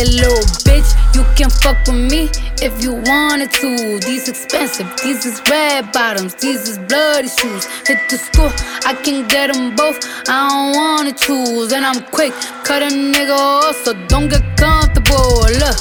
Say, little bitch, you can fuck with me if you wanted to. These expensive, these is red bottoms, these is bloody shoes. Hit the school, I can get them both, I don't wanna choose. And I'm quick, cut a nigga off, so don't get comfortable. Look,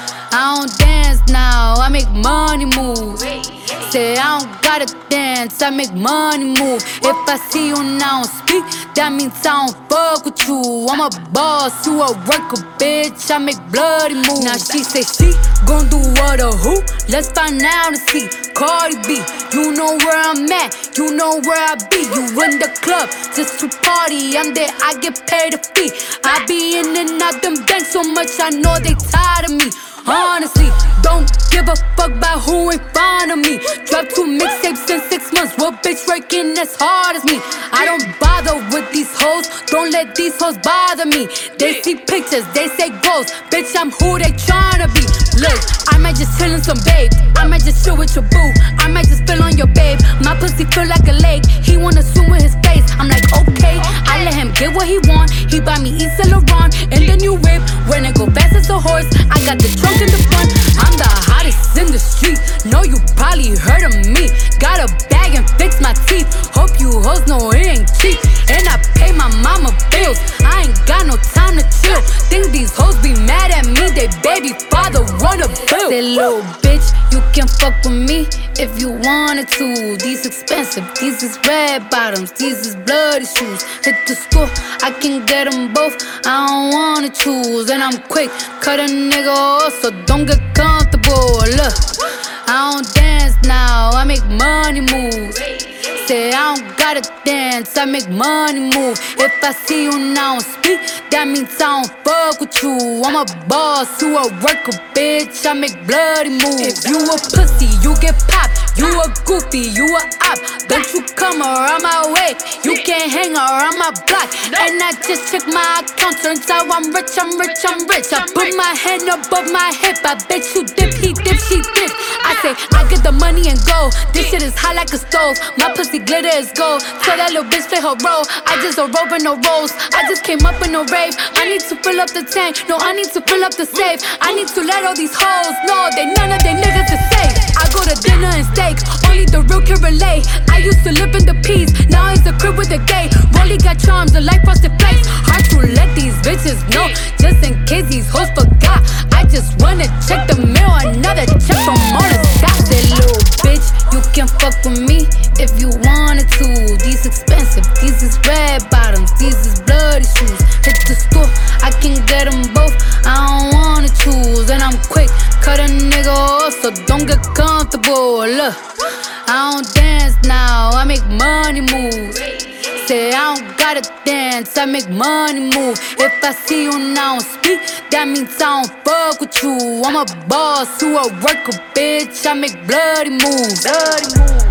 I don't dance now, I make money moves. Say I don't gotta dance, I make money move. If I see you now speak, that means I don't fuck with you. I'm a boss, you a worker, bitch, I make bloody moves. Now she say she gon' do what or who? Let's find out and see. Cardi B, you know where I'm at, you know where I be. You in the club just to party, I'm there, I get paid a fee. I be in and out them banks so much, I know they tired of me. Honestly, don't give a fuck about who in front of me. Dropped 2 mixtapes in 6 months. What bitch working as hard as me? I don't bother with these hoes. Don't let these hoes bother me. They see pictures, they say goals. Bitch, I'm who they tryna be. Look, I might just chill in some babe. I might just chill with your boo. I might just spill on your babe. My pussy feel like a lake. He wanna swim with his face. I'm like, okay. I let him get what he want. He buy me Yves Saint Laurent in the new whip. When it go fast as a horse, I got the trunk in the front. I'm the hottest in the street. Know you probably heard of me. Got a bag and fix my teeth. Hope you hoes know it ain't cheap. And I pay my mama bills. I ain't got no time to chill. Think these hoes be mad at me. They baby father wanna bill. Say, little bitch, you can fuck with me if you wanted to. These expensive, these is red bottoms, these is bloody shoes. Hit the school, I can get them both, I don't wanna choose. And I'm quick, cut a nigga off, so don't get comfortable. Look, I don't dance now, I make money moves. Say I don't gotta dance, I make money move. If I see you now speak, that means I don't fuck with you. I'm a boss, you a worker, bitch, I make bloody moves. If you a pussy, you get popped. You a goofy, you a op. Don't you come around my way, you can't hang around my block. And I just check my account, turns out I'm rich, I'm rich, I'm rich. I put my hand above my hip, I bet you dip, he dip, she dip. I say, I get the money and go. This shit is hot like a stove, my pussy glitter is gold. Tell that little bitch play her role, I just a rope and no rolls. I just came up in a rave, I need to fill up the tank. No, I need to fill up the safe. I need to let all these hoes know that none of they niggas is safe. I go to dinner and steak, only the real can relate. I used to live in the peas, now it's a crib with a gay. Rolly got charms, the light frosted flakes. Hard to let these bitches know, just in case these hoes forgot. I just wanna check the mail, another check from all the stop. Say, little bitch, you can fuck with me if you wanted to. These expensive, these is red bottoms, these is bloody shoes. Hit the school, I can get them both, I don't wanna choose. And I'm quick, cut a nigga off, so don't get comfortable. Look, I don't dance now, I make money moves. Say I don't gotta dance, I make money move. If I see you now speak, that means I don't fuck with you. I'm a boss, you a worker, bitch, I make bloody moves. Bloody moves.